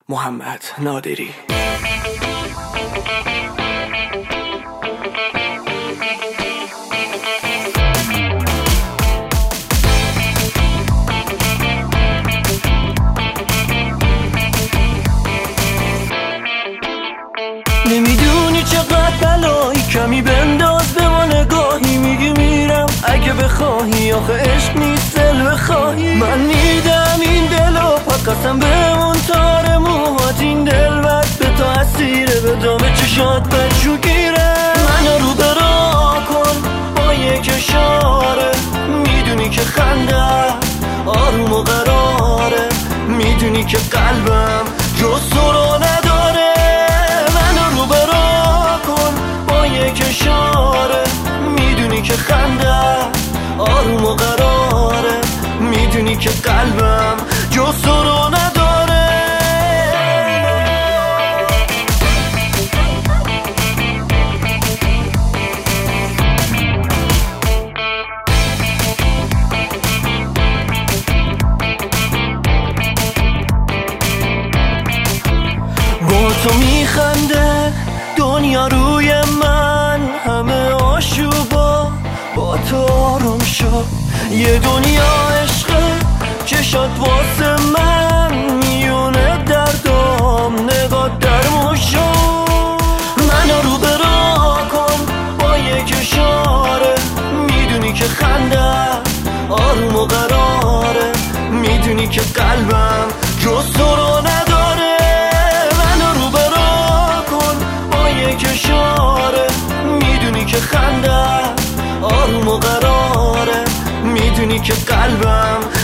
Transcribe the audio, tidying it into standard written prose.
محمد نادری. نمیدونی چقدر بلایی، کمی بنداز به ما نگاهی. میگی میرم اگه بخواهی، آخه عشق نیست دل بخواهی. من میدم این دلو پاک قسم بمون تار موهات. این دل بست به تو اسیره، به دامه چشات بچو گیره. من رو برا کن با یک اشاره، میدونی که خنده آروم و قراره. میدونی که قلبم جز تو رو نداره. من رو برا کن با یک اشاره، میدونی که خنده آروم و قراره. میدونی که قلبم جز تو رو نداره. با تو میخنده دنیا روی من، همه آشوبا با تو آروم شد. یه دنیا عشقه چشات واسه من، میونه دردام نگاه درمون شد. من رو برا کن با یک اشاره، میدونی که خنده آروم و قراره. میدونی که قلبم جز تو رو نداره. من رو برا کن با یک اشاره، میدونی که خنده آروم و قراره. میدونی که قلبم